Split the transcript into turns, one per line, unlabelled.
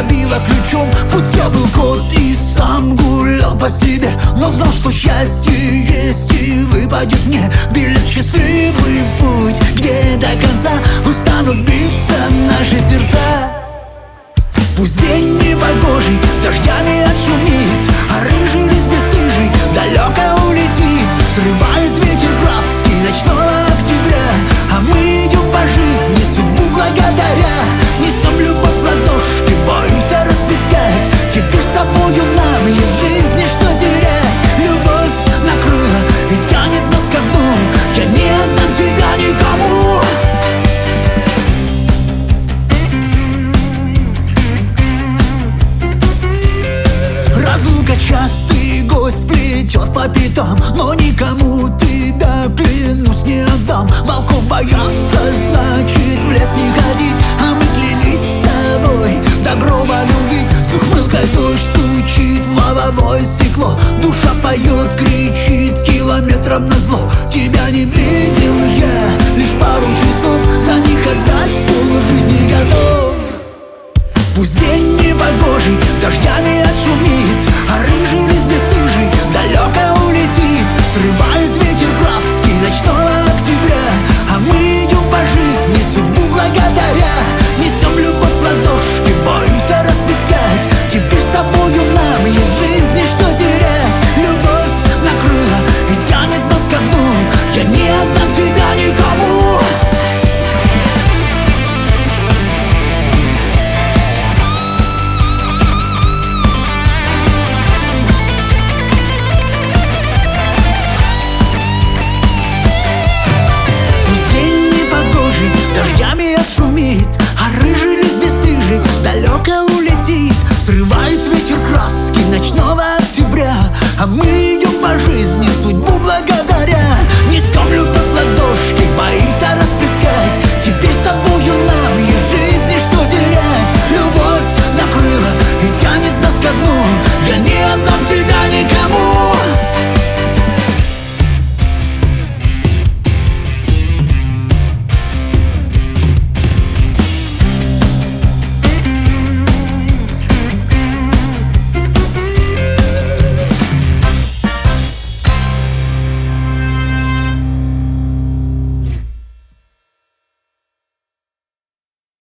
пробила ключом. Пусть я был кот и сам гулял по себе, но знал, что счастье есть и выпадет мне билет в счастливый путь, где до конца устанут биться наши сердца. Пусть день непогожий дождями отшумит, а рыжий лист бесстыжий далеко улетит. Срывает ветер краски ночного октября, а мы идем по жизни судьбу благодаря. Несем любовь в ладошки, боимся расплескать. Теперь с тобою нам есть в жизни что терять. Любовь накрыла и тянет нас ко дну, я не отдам тебя никому. Разлука частый гость плетет по пятам, но никому тебя, клянусь, не отдам. Волков боятся, значит в лес не ходить, а мы клялись с тобой до гроба любить. С ухмылкой дождь стучит в лобовое стекло, душа поет, кричит километром назло. Тебя не видел я лишь пару часов, за них отдать полжизни готов. Пусть день непогожий дождями отшумит, а рыжий лист